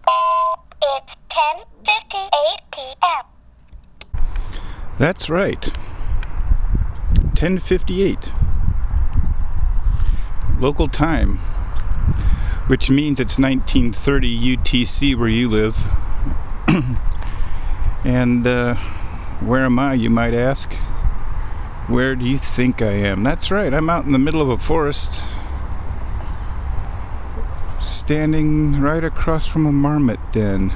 It's 10:58 p.m. That's right. 10:58. Local time. Which means it's 1930 UTC where you live. And where am I, you might ask? Where do you think I am? That's right, I'm out in the middle of a forest, standing right across from a marmot den.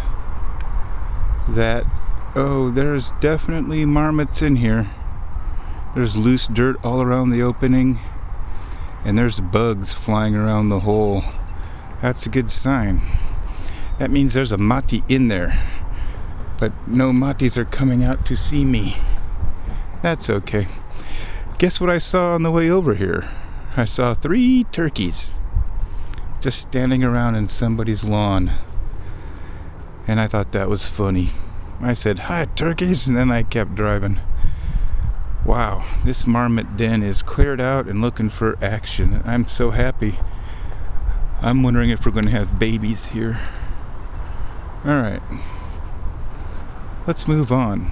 There's definitely marmots in here. There's loose dirt all around the opening, and there's bugs flying around the hole. That's a good sign. That means there's a mati in there. But no matis are coming out to see me. That's okay. Guess what I saw on the way over here? I saw 3 turkeys just standing around in somebody's lawn. And I thought that was funny. I said, "Hi, turkeys," and then I kept driving. Wow, this marmot den is cleared out and looking for action. I'm so happy. I'm wondering if we're going to have babies here. Alright. Let's move on.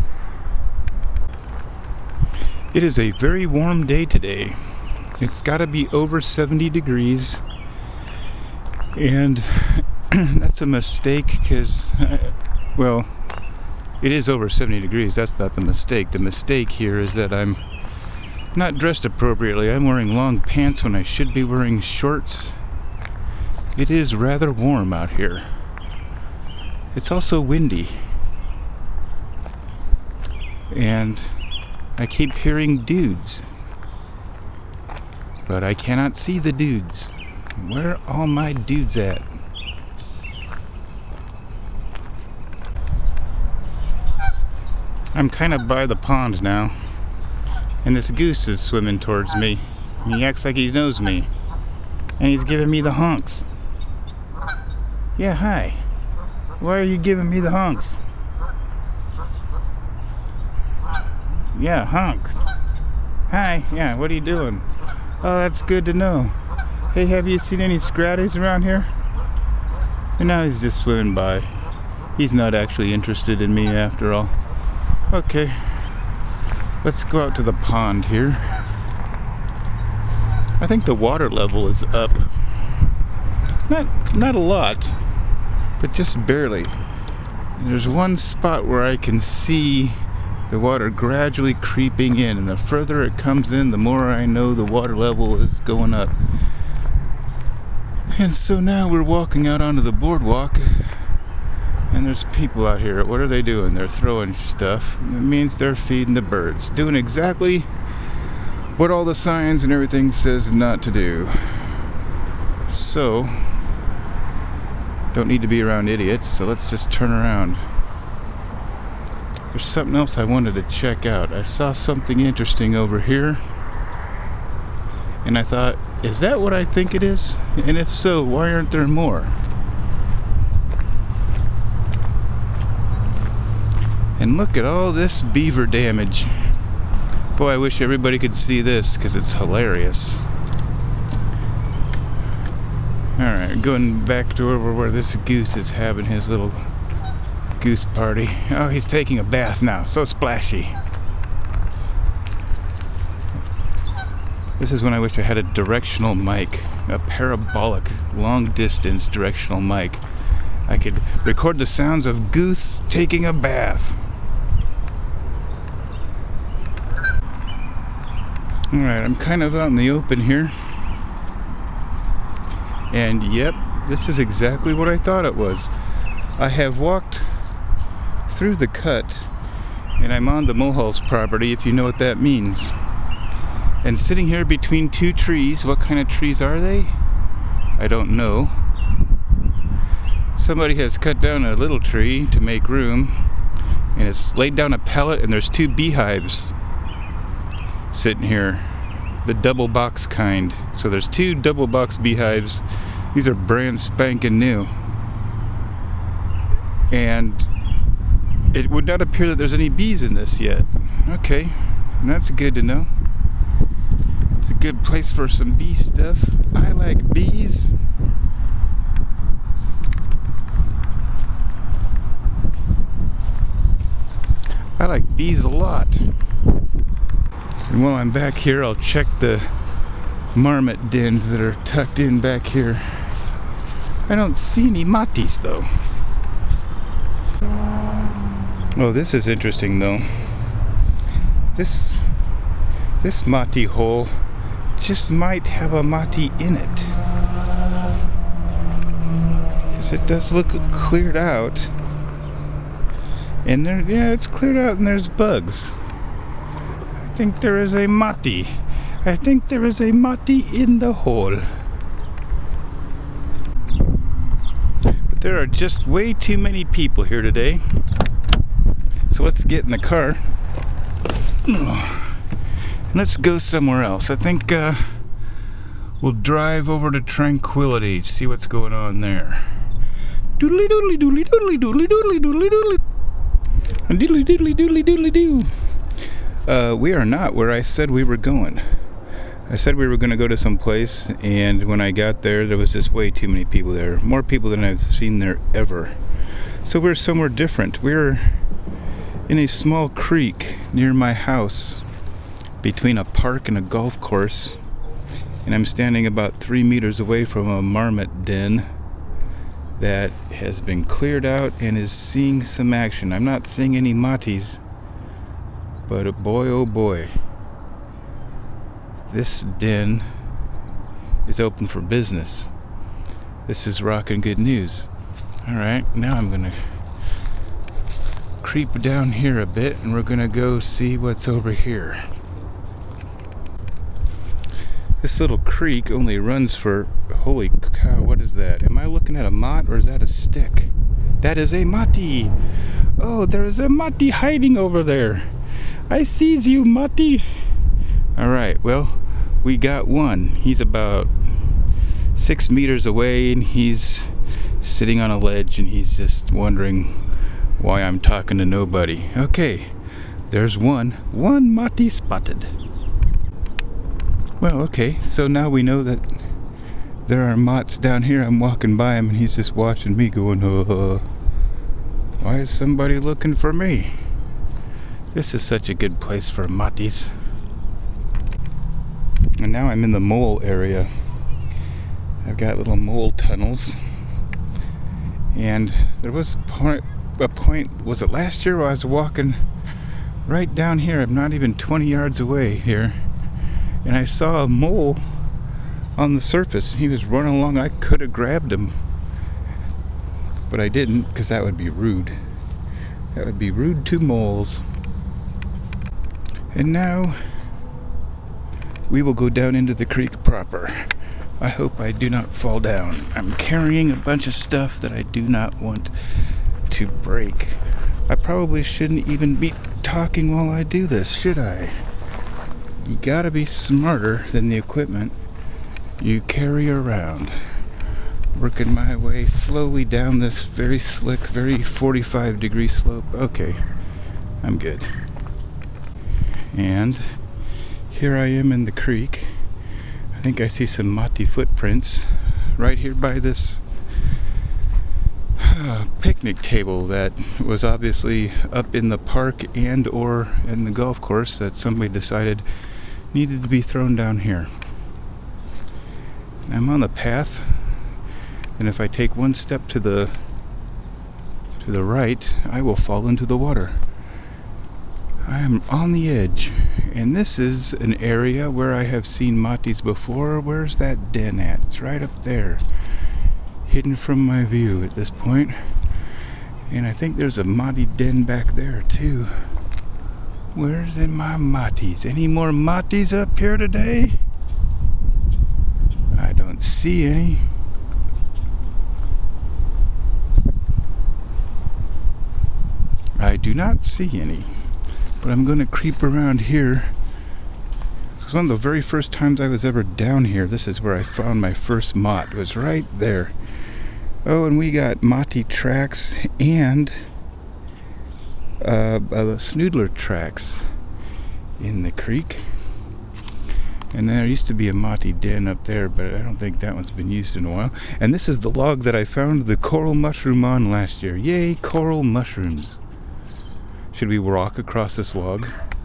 It is a very warm day today. It's got to be over 70 degrees. And that's a mistake because, it is over 70 degrees. That's not the mistake. The mistake here is that I'm not dressed appropriately. I'm wearing long pants when I should be wearing shorts. It is rather warm out here. It's also windy. And I keep hearing dudes. But I cannot see the dudes. Where are all my dudes at? I'm kind of by the pond now. And this goose is swimming towards me. He acts like he knows me. And he's giving me the honks. Yeah, hi. Why are you giving me the honks? Yeah, honks. Hi, yeah, what are you doing? Oh, that's good to know. Hey, have you seen any scratties around here? And now he's just swimming by. He's not actually interested in me after all. Okay, let's go out to the pond here. I think the water level is up. Not a lot, but just barely. There's one spot where I can see the water gradually creeping in, and the further it comes in, the more I know the water level is going up. And so now we're walking out onto the boardwalk, and there's people out here. What are they doing? They're throwing stuff. It means they're feeding the birds, doing exactly what all the signs and everything says not to do. So, don't need to be around idiots, so let's just turn around. There's something else I wanted to check out. I saw something interesting over here, and I thought, is that what I think it is? And if so, why aren't there more? And look at all this beaver damage. Boy, I wish everybody could see this because it's hilarious. Alright, going back to over where this goose is having his little goose party. Oh, he's taking a bath now. So splashy. This is when I wish I had a directional mic. A parabolic, long-distance directional mic. I could record the sounds of goose taking a bath. Alright, I'm kind of out in the open here. And yep, this is exactly what I thought it was. I have walked through the cut, and I'm on the Mulhall's property, if you know what that means. And sitting here between 2 trees, what kind of trees are they? I don't know. Somebody has cut down a little tree to make room, and it's laid down a pallet, and there's 2 beehives sitting here. The double box kind. So there's 2 double box beehives. These are brand spanking new. And it would not appear that there's any bees in this yet. Okay, that's good to know. It's a good place for some bee stuff. I like bees. like bees a lot. And while I'm back here, I'll check the marmot dens that are tucked in back here. I don't see any matis though. Oh, this is interesting though. This mati hole just might have a mati in it. Because it does look cleared out. And there, yeah, it's cleared out and there's bugs. I think there is a mati. I think there is a mati in the hole. But there are just way too many people here today. So let's get in the car. Let's go somewhere else. I think we'll drive over to Tranquility, see what's going on there. Doodly doodly doodly doodly doodly doodly doodly doodly. Doodly doodly doodly doodly doo. We are not where I said we were going. I said we were going to go to some place, and when I got there, there was just way too many people there. More people than I've seen there ever. So we're somewhere different. We're in a small creek near my house between a park and a golf course, and I'm standing about 3 meters away from a marmot den that has been cleared out and is seeing some action. I'm not seeing any matis, but boy oh boy, this den is open for business. This is rockin' good news. Alright, now I'm gonna creep down here a bit and we're gonna go see what's over here. This little creek only runs for, holy cow, what is that? Am I looking at a mott or is that a stick? That is a mati. Oh, there is a mati hiding over there. I sees you, mati. Alright, well, we got one. He's about 6 meters away and he's sitting on a ledge and he's just wondering why I'm talking to nobody. Okay, there's one mati spotted. Well, okay, so now we know that there are motts down here. I'm walking by him and he's just watching me going, why is somebody looking for me? This is such a good place for matis. And now I'm in the mole area. I've got little mole tunnels. And there was a point, was it last year, where I was walking right down here. I'm not even 20 yards away here. And I saw a mole on the surface. He was running along. I could have grabbed him. But I didn't, because that would be rude. That would be rude to moles. And now we will go down into the creek proper. I hope I do not fall down. I'm carrying a bunch of stuff that I do not want to break. I probably shouldn't even be talking while I do this, should I? You gotta be smarter than the equipment you carry around. Working my way slowly down this very slick, very 45-degree slope. Okay, I'm good. And here I am in the creek. I think I see some mati footprints right here by this picnic table that was obviously up in the park and or in the golf course that somebody decided needed to be thrown down here. I'm on the path, and if I take one step to the right, I will fall into the water. I am on the edge, and this is an area where I have seen matis before. Where's that den at? It's right up there, hidden from my view at this point. And I think there's a mati den back there too. Where's in my matis? Any more matis up here today? I don't see any. I do not see any. But I'm going to creep around here. It was one of the very first times I was ever down here. This is where I found my first mott. It was right there. Oh, and we got mati tracks and snoodler tracks in the creek. And there used to be a mati den up there, but I don't think that one's been used in a while. And this is the log that I found the coral mushroom on last year. Yay, coral mushrooms. Should we walk across this log?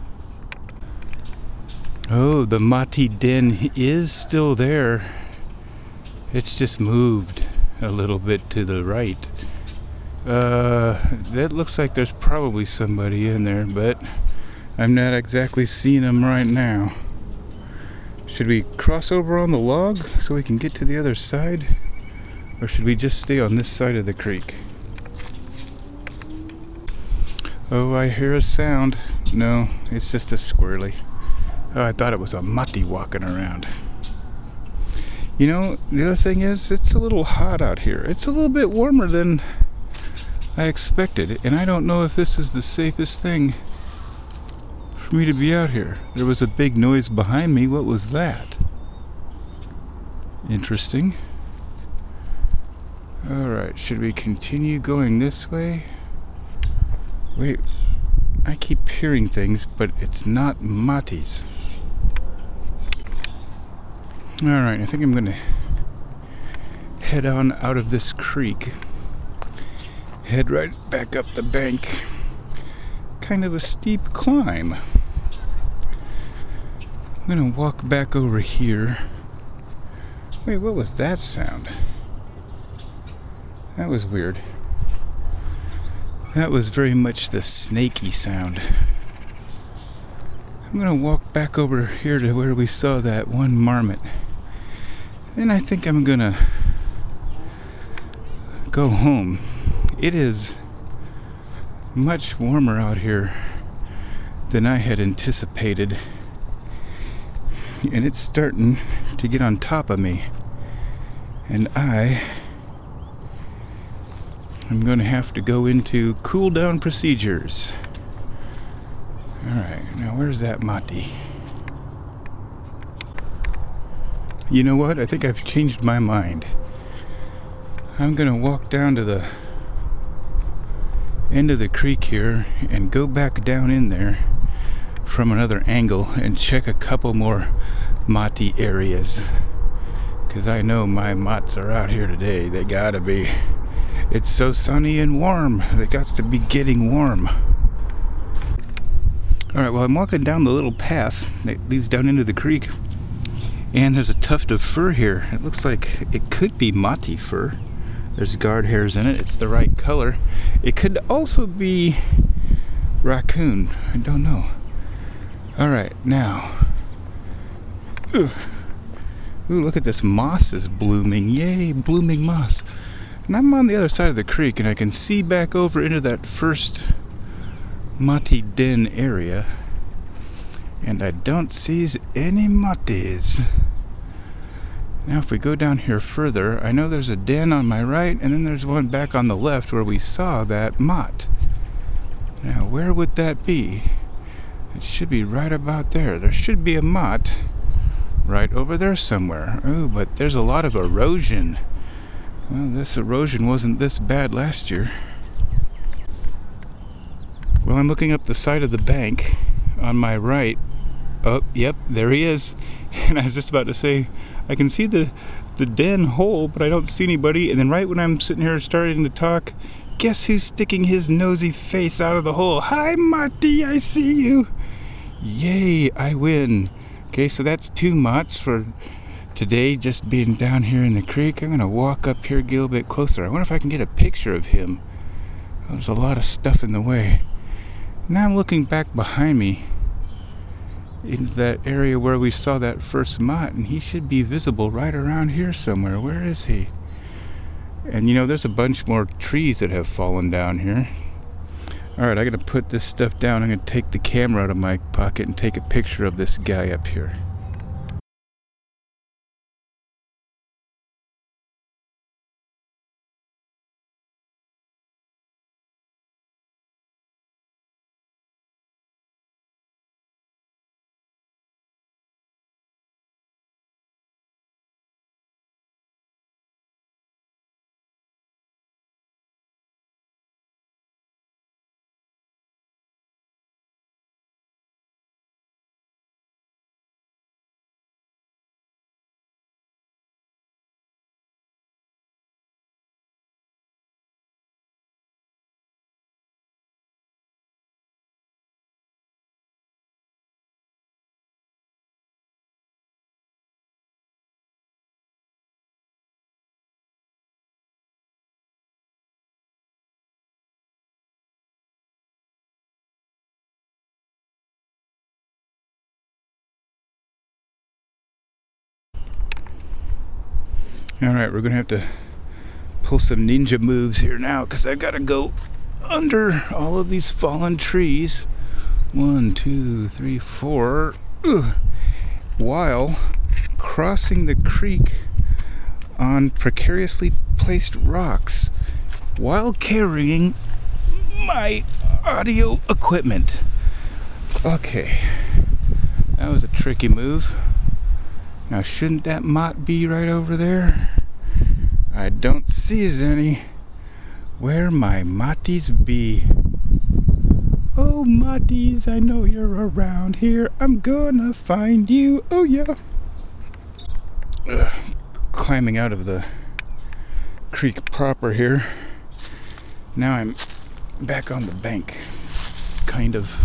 Oh, the Mati den is still there. It's just moved a little bit to the right. That looks like there's probably somebody in there, but I'm not exactly seeing them right now. Should we cross over on the log so we can get to the other side? Or should we just stay on this side of the creek? Oh, I hear a sound. No, it's just a squirrely. Oh, I thought it was a Mati walking around. You know, the other thing is, it's a little hot out here. It's a little bit warmer than I expected, and I don't know if this is the safest thing for me to be out here. There was a big noise behind me. What was that? Interesting. Alright, should we continue going this way? Wait, I keep hearing things, but it's not Matis. Alright, I think I'm gonna head on out of this creek. Head right back up the bank. Kind of a steep climb. I'm gonna walk back over here. Wait, what was that sound? That was weird. That was very much the snaky sound. I'm gonna walk back over here to where we saw that one marmot. Then I think I'm gonna go home. It is much warmer out here than I had anticipated. And it's starting to get on top of me. And I'm going to have to go into cool down procedures. Alright, now where's that Mati? You know what? I think I've changed my mind. I'm going to walk down to the end of the creek here and go back down in there from another angle and check a couple more Mati areas. Because I know my Mats are out here today. They gotta be. It's so sunny and warm. They got to be getting warm. Alright, well, I'm walking down the little path that leads down into the creek. And there's a tuft of fur here. It looks like it could be Mati fur. There's guard hairs in it. It's the right color. It could also be raccoon. I don't know. Alright, now. Ooh, look at this. Moss is blooming. Yay, blooming moss. And I'm on the other side of the creek, and I can see back over into that first Mati den area. And I don't see any Matis. Now if we go down here further, I know there's a den on my right, and then there's one back on the left where we saw that Mott. Now where would that be? It should be right about there. There should be a Mott right over there somewhere. Oh, but there's a lot of erosion. Well, this erosion wasn't this bad last year. Well, I'm looking up the side of the bank on my right. Oh, yep, there he is. And I was just about to say, I can see the den hole, but I don't see anybody. And then right when I'm sitting here starting to talk, guess who's sticking his nosy face out of the hole? Hi, Mati, I see you. Yay, I win. Okay, so that's 2 Motts for today, just being down here in the creek. I'm going to walk up here, get a little bit closer. I wonder if I can get a picture of him. Oh, there's a lot of stuff in the way. Now I'm looking back behind me into that area where we saw that first Mott, and he should be visible right around here somewhere. Where is he? And you know, there's a bunch more trees that have fallen down here. Alright, I gotta put this stuff down. I'm gonna take the camera out of my pocket and take a picture of this guy up here. Alright, we're gonna have to pull some ninja moves here now because I gotta go under all of these fallen trees. 1, 2, 3, 4. While crossing the creek on precariously placed rocks while carrying my audio equipment. Okay, that was a tricky move. Now, shouldn't that mott be right over there? I don't see as any. Where my motties be? Oh, motties, I know you're around here. I'm gonna find you. Oh, yeah. Climbing out of the creek proper here. Now I'm back on the bank. Kind of.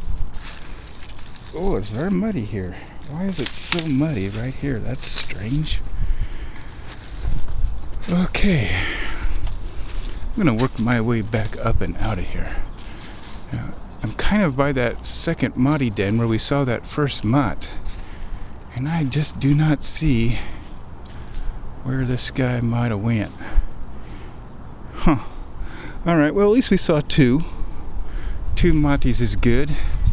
Oh, it's very muddy here. Why is it so muddy right here? That's strange. Okay. I'm going to work my way back up and out of here. Now, I'm kind of by that second muddy den where we saw that first mutt. And I just do not see where this guy might have went. Huh. Alright, well, at least we saw two. 2 mutties is good.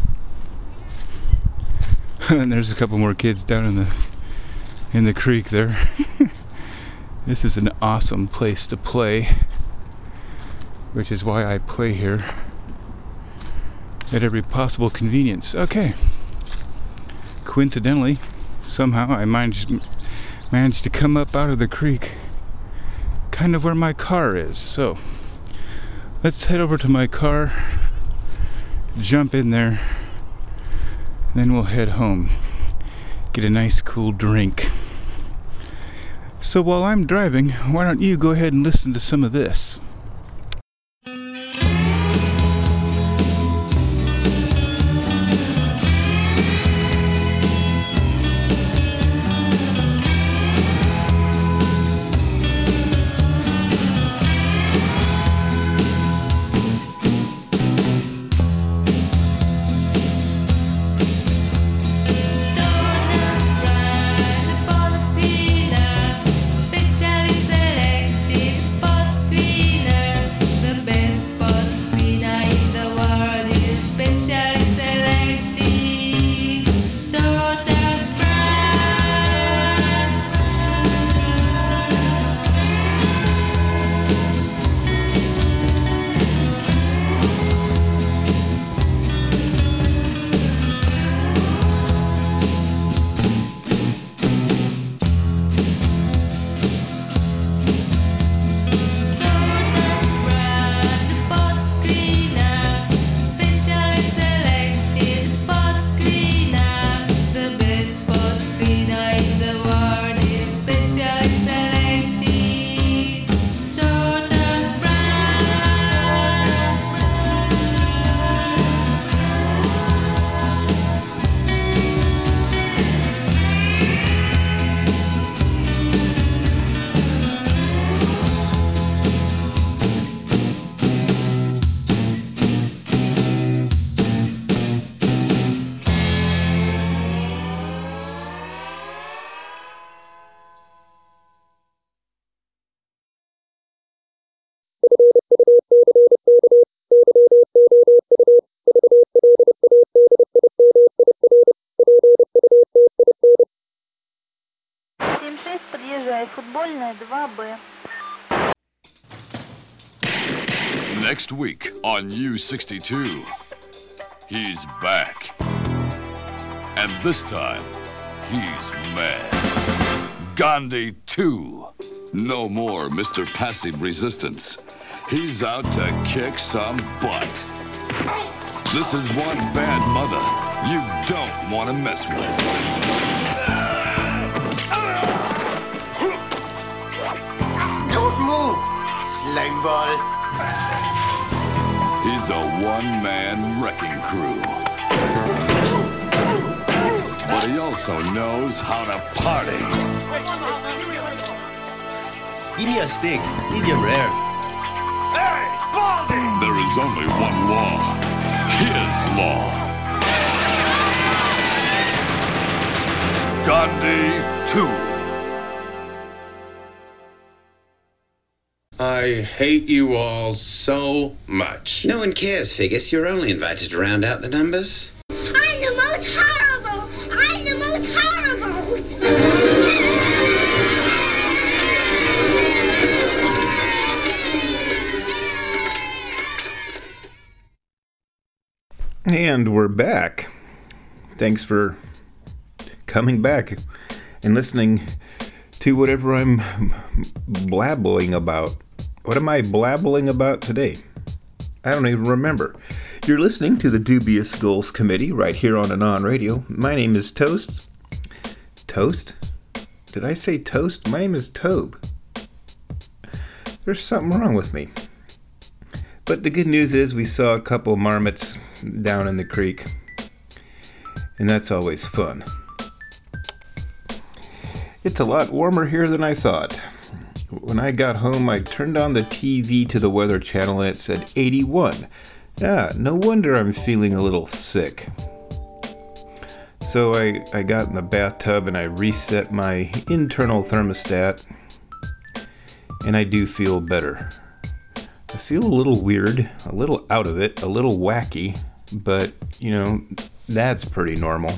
And there's a couple more kids down in the creek there. This is an awesome place to play, which is why I play here at every possible convenience. Okay. Coincidentally, somehow I managed to come up out of the creek, kind of where my car is. So let's head over to my car, jump in there, and then we'll head home, get a nice cool drink. So while I'm driving, why don't you go ahead and listen to some of this? Футбольная 2Б. Next week on U62, he's back. And this time, he's mad. Gandhi 2. No more Mr. Passive Resistance. He's out to kick some butt. This is one bad mother you don't want to mess with. Don't move, slime ball. He's a one-man wrecking crew. But he also knows how to party. Give me a steak, medium rare. Hey, Baldy! There is only one law. His law. Gandhi 2. I hate you all so much. No one cares, Figgis. You're only invited to round out the numbers. I'm the most horrible! I'm the most horrible! And we're back. Thanks for coming back and listening to whatever I'm blabbling about. What am I blabbling about today? I don't even remember. You're listening to the Dubious Goals Committee right here on Anon Radio. My name is Toast. Toast? Did I say Toast? My name is Tobe. There's something wrong with me. But the good news is we saw a couple marmots down in the creek. And that's always fun. It's a lot warmer here than I thought. When I got home, I turned on the TV to the Weather Channel and it said 81. Yeah, no wonder I'm feeling a little sick. So I got in the bathtub and I reset my internal thermostat. And I do feel better. I feel a little weird, a little out of it, a little wacky, but, that's pretty normal.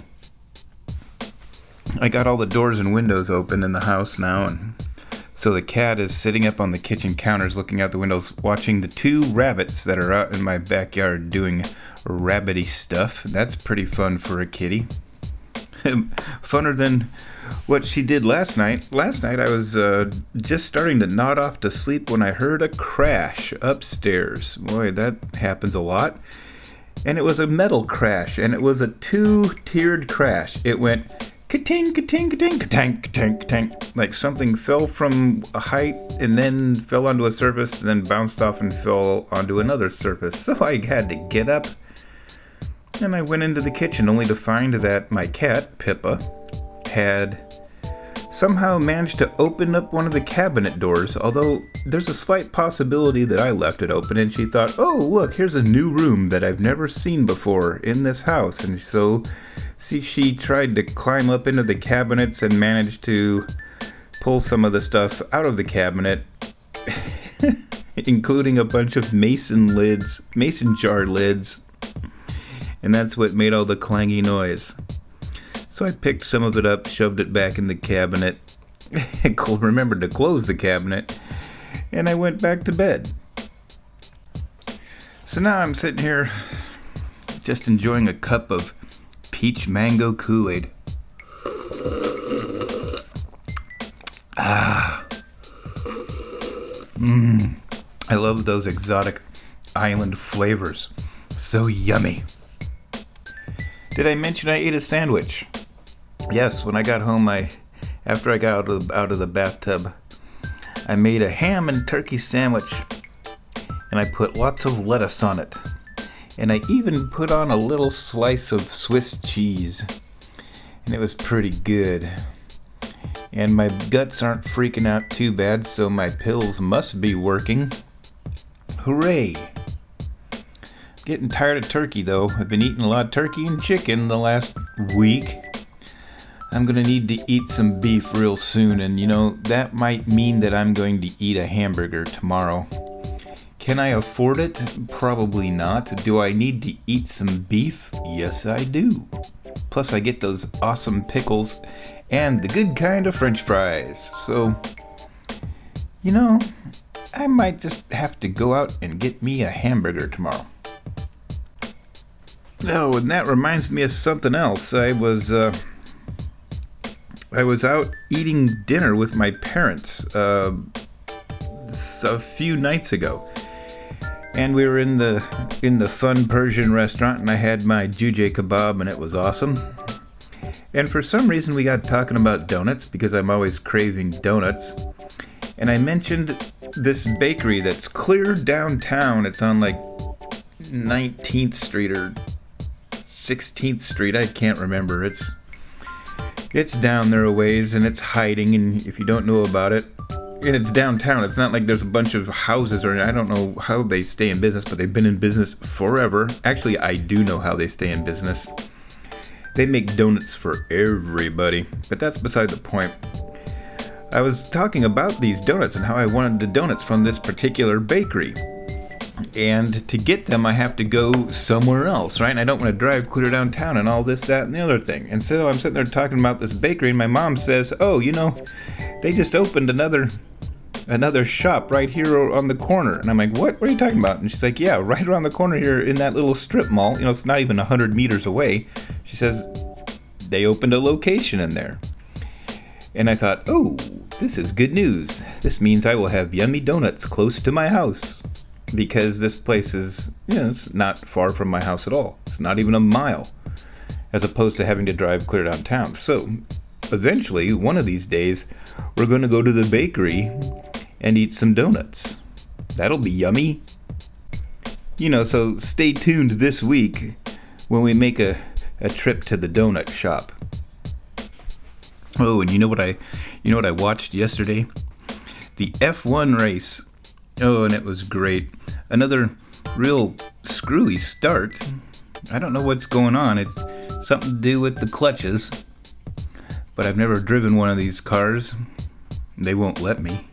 I got all the doors and windows open in the house now, and so the cat is sitting up on the kitchen counters looking out the windows, watching the two rabbits that are out in my backyard doing rabbity stuff. That's pretty fun for a kitty. Funner than what she did last night. Last night I was just starting to nod off to sleep when I heard a crash upstairs. Boy, that happens a lot. And it was a metal crash, and it was a two-tiered crash. It went ka-ting, ka-ting, ka-ting, ka-tang, ka-tang, ka-tang. Like something fell from a height and then fell onto a surface, and then bounced off and fell onto another surface. So I had to get up, and I went into the kitchen only to find that my cat, Pippa, had somehow managed to open up one of the cabinet doors, although there's a slight possibility that I left it open and she thought, oh, look, here's a new room that I've never seen before in this house. And so, she tried to climb up into the cabinets and managed to pull some of the stuff out of the cabinet, including a bunch of mason jar lids. And that's what made all the clangy noise. So I picked some of it up, shoved it back in the cabinet, remembered to close the cabinet, and I went back to bed. So now I'm sitting here just enjoying a cup of peach mango Kool-Aid. I love those exotic island flavors. So yummy. Did I mention I ate a sandwich? Yes, when I got home, after I got out of the bathtub, I made a ham and turkey sandwich, and I put lots of lettuce on it. And I even put on a little slice of Swiss cheese, and it was pretty good. And my guts aren't freaking out too bad, so my pills must be working. Hooray! Getting tired of turkey, though. I've been eating a lot of turkey and chicken the last week. I'm going to need to eat some beef real soon, and that might mean that I'm going to eat a hamburger tomorrow. Can I afford it? Probably not. Do I need to eat some beef? Yes, I do. Plus, I get those awesome pickles and the good kind of French fries. So, I might just have to go out and get me a hamburger tomorrow. Oh, and that reminds me of something else. I was out eating dinner with my parents a few nights ago, and we were in the fun Persian restaurant, and I had my jujay kebab, and it was awesome. And for some reason, we got talking about donuts because I'm always craving donuts, and I mentioned this bakery that's clear downtown. It's on like 19th Street or 16th Street. I can't remember. It's down there a ways, and it's hiding, and if you don't know about it, and it's downtown. It's not like there's a bunch of houses, or I don't know how they stay in business, but they've been in business forever. Actually, I do know how they stay in business. They make donuts for everybody, but that's beside the point. I was talking about these donuts and how I wanted the donuts from this particular bakery. And to get them, I have to go somewhere else, right? And I don't want to drive clear downtown and all this, that, and the other thing. And so I'm sitting there talking about this bakery, and my mom says, oh, you know, they just opened another shop right here on the corner. And I'm like, what are you talking about? And she's like, yeah, right around the corner here in that little strip mall. You know, it's not even 100 meters away. She says, they opened a location in there. And I thought, oh, this is good news. This means I will have yummy donuts close to my house. Because this place is, you know, it's not far from my house at all. It's not even a mile, as opposed to having to drive clear downtown. So, eventually, one of these days, we're going to go to the bakery and eat some donuts. That'll be yummy. You know, so stay tuned this week when we make a trip to the donut shop. Oh, and you know what I watched yesterday? The F1 race. Oh, and it was great. Another real screwy start. I don't know what's going on. It's something to do with the clutches. But I've never driven one of these cars. They won't let me.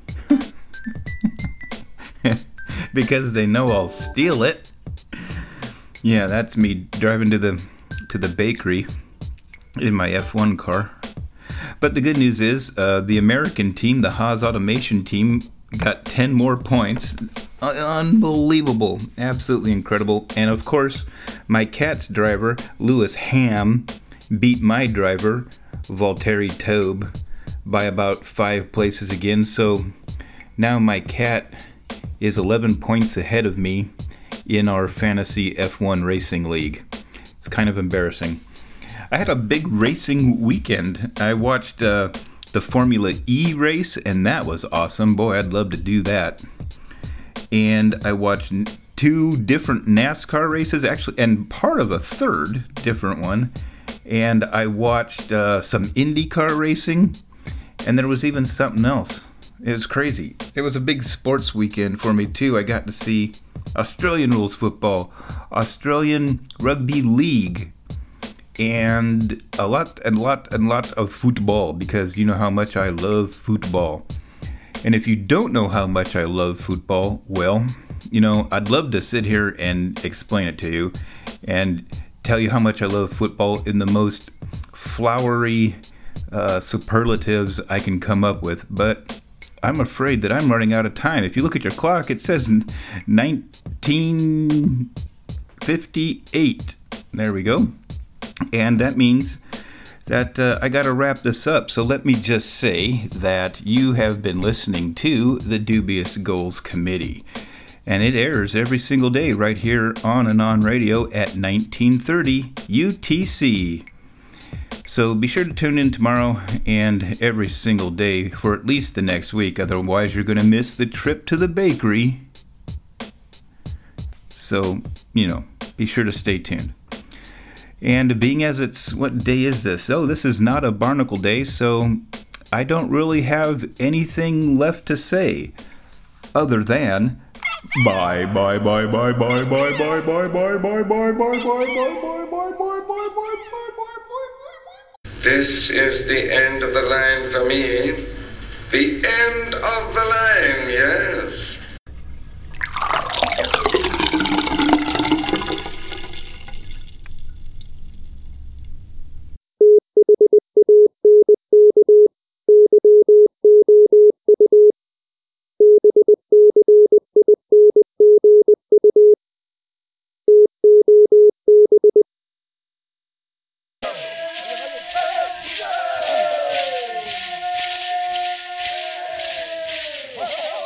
Because they know I'll steal it. Yeah, that's me driving to the bakery in my F1 car. But the good news is, the American team, the Haas Automation team, got 10 more points. Unbelievable. Absolutely incredible. And of course, my cat's driver, Lewis Ham, beat my driver, Valtteri Taube, by about 5 places again. So now my cat is 11 points ahead of me in our fantasy F1 racing league. It's kind of embarrassing. I had a big racing weekend. I watched the Formula E race, and that was awesome. Boy, I'd love to do that. And I watched 2 different NASCAR races, actually, and part of a third different one. And I watched some IndyCar racing, and there was even something else. It was crazy. It was a big sports weekend for me, too. I got to see Australian rules football, Australian rugby league, and a lot of football, because you know how much I love football. And if you don't know how much I love football, well, you know, I'd love to sit here and explain it to you and tell you how much I love football in the most flowery superlatives I can come up with, but I'm afraid that I'm running out of time. If you look at your clock, it says 1958. There we go. And that means that I got to wrap this up. So let me just say that you have been listening to the Dubious Goals Committee. And it airs every single day right here on and on radio at 1930 UTC. So be sure to tune in tomorrow and every single day for at least the next week. Otherwise, you're going to miss the trip to the bakery. So, you know, be sure to stay tuned. And being as it's, what day is this? Oh, this is not a Barnacle Day, so I don't really have anything left to say other than bye, bye, bye, bye, bye, bye, bye, bye, bye, bye, bye, bye, bye, bye, bye, bye, bye, bye. This is the end of the line for me. The end of the line, yes.